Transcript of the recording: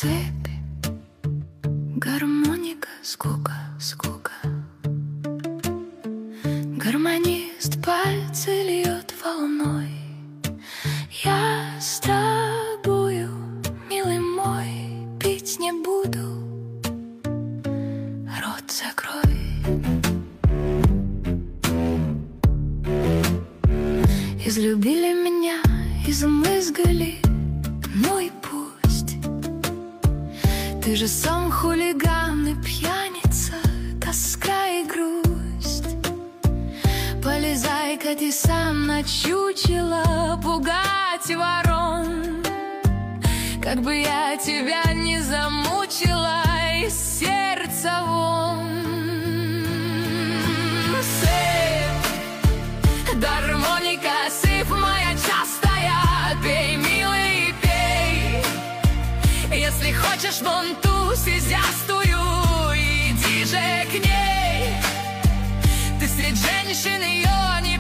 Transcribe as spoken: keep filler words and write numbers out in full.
цепь, гармоника, скука, скука. Гармонист пальцы льет волной. Я с тобою, милый мой, пить не буду, рот закрой. Излюбили меня, измызгали, ну и пусть. Ты же сам хулиган и пьяница, тоска и грусть. Полезай-ка ты сам на чучело пугать ворон. Как бы я тебя не замучила из сердца вон. Сыпь, гармоника, сыпь моя частая, пей, милый, пей. Если хочешь вон ту сизястую, иди же к ней. Ты средь женщин ее не